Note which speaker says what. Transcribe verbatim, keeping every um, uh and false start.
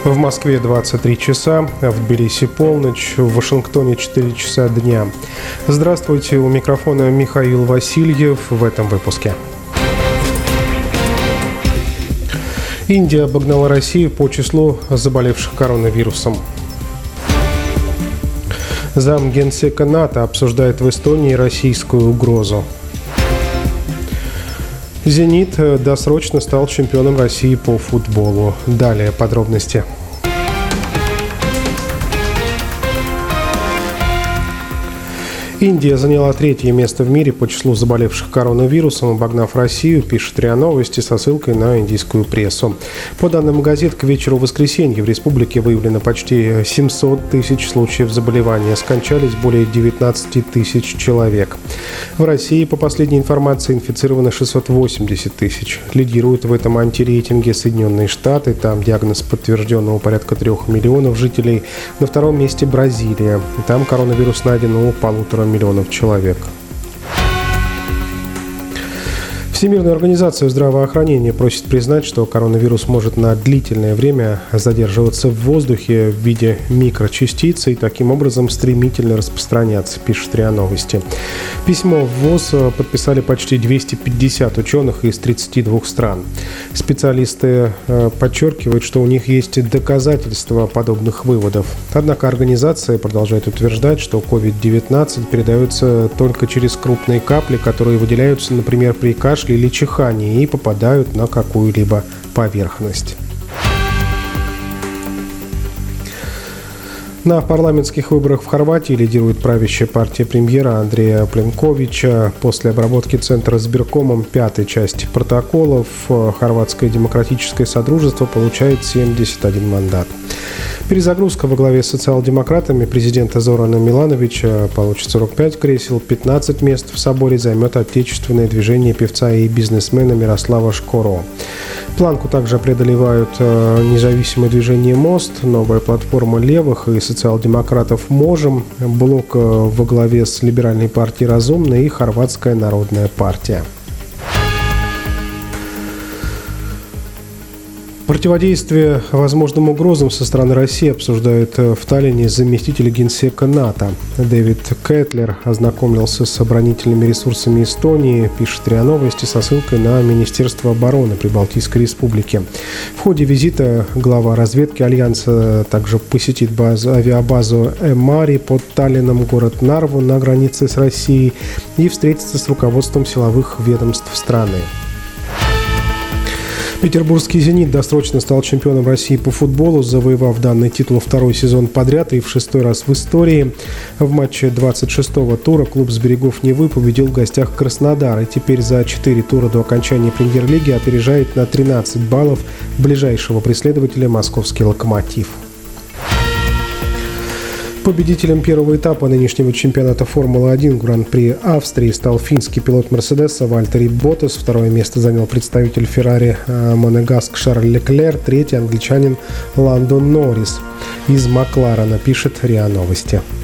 Speaker 1: В Москве двадцать три часа, в Тбилиси полночь, в Вашингтоне четыре часа дня. Здравствуйте, у микрофона Михаил Васильев в этом выпуске. Индия обогнала Россию по числу заболевших коронавирусом. Зам генсека НАТО обсуждает в Эстонии российскую угрозу. «Зенит» досрочно стал чемпионом России по футболу. Далее подробности. Индия заняла третье место в мире по числу заболевших коронавирусом, обогнав Россию, пишет РИА Новости со ссылкой на индийскую прессу. По данным газет, к вечеру воскресенья в республике выявлено почти семьсот тысяч случаев заболевания, скончались более девятнадцать тысяч человек. В России, по последней информации, инфицировано шестьсот восемьдесят тысяч. Лидируют в этом антирейтинге Соединенные Штаты, там диагноз подтвержден у порядка трех миллионов жителей. На втором месте Бразилия, там коронавирус найден у полутора миллионов человек. Всемирная организация здравоохранения просит признать, что коронавирус может на длительное время задерживаться в воздухе в виде микрочастиц и таким образом стремительно распространяться, пишет РИА Новости. Письмо в ВОЗ подписали почти двести пятьдесят ученых из тридцати двух стран. Специалисты подчеркивают, что у них есть доказательства подобных выводов. Однако организация продолжает утверждать, что ковид девятнадцать передается только через крупные капли, которые выделяются, например, при кашле или чихании и попадают на какую-либо поверхность. На парламентских выборах в Хорватии лидирует правящая партия премьера Андрея Пленковича. После обработки Центра избиркомом пятой части протоколов Хорватское демократическое содружество получает семьдесят один мандат. Перезагрузка во главе с социал-демократами президента Зорана Милановича получит сорок пять кресел, пятнадцать мест в соборе займет отечественное движение певца и бизнесмена Мирослава Шкоро. Планку также преодолевают независимое движение «Мост», новая платформа левых и социал-демократов «Можем», блок во главе с либеральной партией «Разумная» и Хорватская народная партия. Противодействие возможным угрозам со стороны России обсуждает в Таллине заместитель генсека НАТО. Дэвид Кетлер ознакомился с оборонительными ресурсами Эстонии, пишет РИА Новости со ссылкой на Министерство обороны Прибалтийской республики. В ходе визита глава разведки Альянса также посетит базу, авиабазу Эмари под Таллином, город Нарву на границе с Россией и встретится с руководством силовых ведомств страны. Петербургский «Зенит» досрочно стал чемпионом России по футболу, завоевав данный титул второй сезон подряд и в шестой раз в истории. В матче двадцать шестого тура клуб с берегов Невы победил в гостях Краснодар и теперь за четыре тура до окончания премьер-лиги опережает на тринадцать баллов ближайшего преследователя московский «Локомотив». Победителем первого этапа нынешнего чемпионата Формулы-один Гран-при Австрии стал финский пилот Мерседеса Вальтери Боттас. Второе место занял представитель Феррари Монегаск Шарль Леклер. Третий англичанин Ландо Норрис из Макларена, пишет РИА Новости.